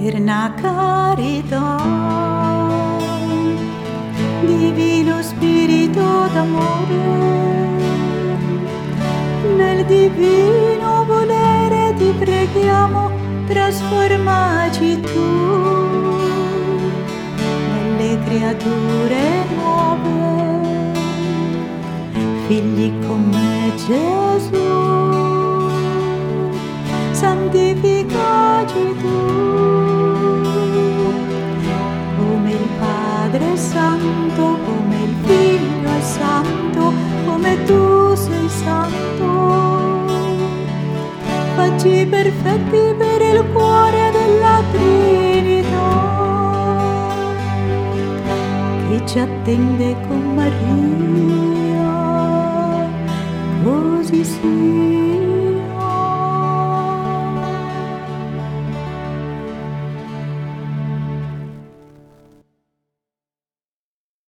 eterna carità, divino spirito d'amore, nel divino volere ti preghiamo, trasformaci tu nelle creature nuove, figli come Gesù, santificaci tu, come il Padre è santo, come il Figlio è santo, come tu sei santo. Facci perfetti per il cuore della Trinità, che ci attende con Maria.